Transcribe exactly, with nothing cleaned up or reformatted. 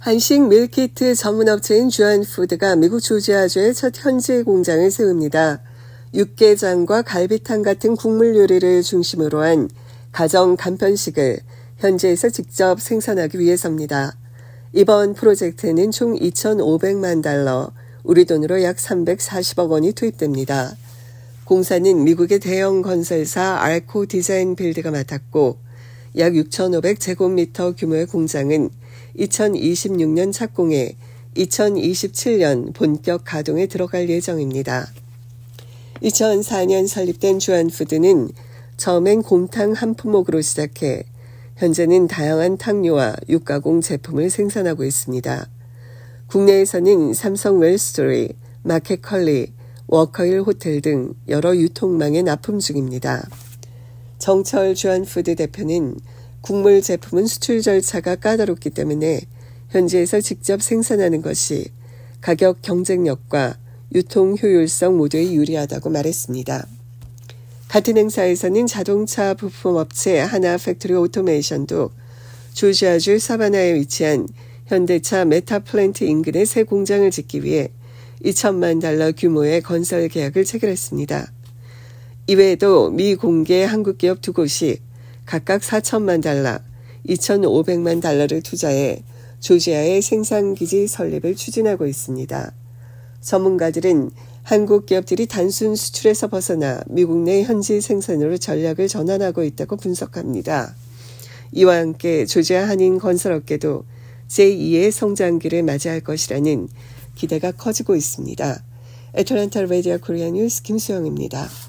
한식 밀키트 전문업체인 주안푸드가 미국 조지아주에 첫 현지 공장을 세웁니다. 육개장과 갈비탕 같은 국물 요리를 중심으로 한 가정 간편식을 현지에서 직접 생산하기 위해서입니다. 이번 프로젝트는 총 이천오백만 달러, 우리 돈으로 약 삼백사십억 원이 투입됩니다. 공사는 미국의 대형 건설사 알코 디자인 빌드가 맡았고 약 육천오백 제곱미터 규모의 공장은 이천이십육 년 착공해 이천이십칠 년 본격 가동에 들어갈 예정입니다. 이천사 년 설립된 주안푸드는 처음엔 곰탕 한 품목으로 시작해 현재는 다양한 탕류와 육가공 제품을 생산하고 있습니다. 국내에서는 삼성 웰스토리, 마켓컬리, 워커힐 호텔 등 여러 유통망에 납품 중입니다. 정철 주안푸드 대표는 국물 제품은 수출 절차가 까다롭기 때문에 현지에서 직접 생산하는 것이 가격 경쟁력과 유통 효율성 모두에 유리하다고 말했습니다. 같은 행사에서는 자동차 부품업체 하나 팩토리 오토메이션도 조지아주 사바나에 위치한 현대차 메타플랜트 인근에 새 공장을 짓기 위해 이천만 달러 규모의 건설 계약을 체결했습니다. 이외에도 미공개 한국 기업 두 곳이 각각 사천만 달러, 이천오백만 달러를 투자해 조지아의 생산기지 설립을 추진하고 있습니다. 전문가들은 한국 기업들이 단순 수출에서 벗어나 미국 내 현지 생산으로 전략을 전환하고 있다고 분석합니다. 이와 함께 조지아 한인 건설업계도 제이의 성장기를 맞이할 것이라는 기대가 커지고 있습니다. 애틀랜타 라디오 코리아 뉴스 김수영입니다.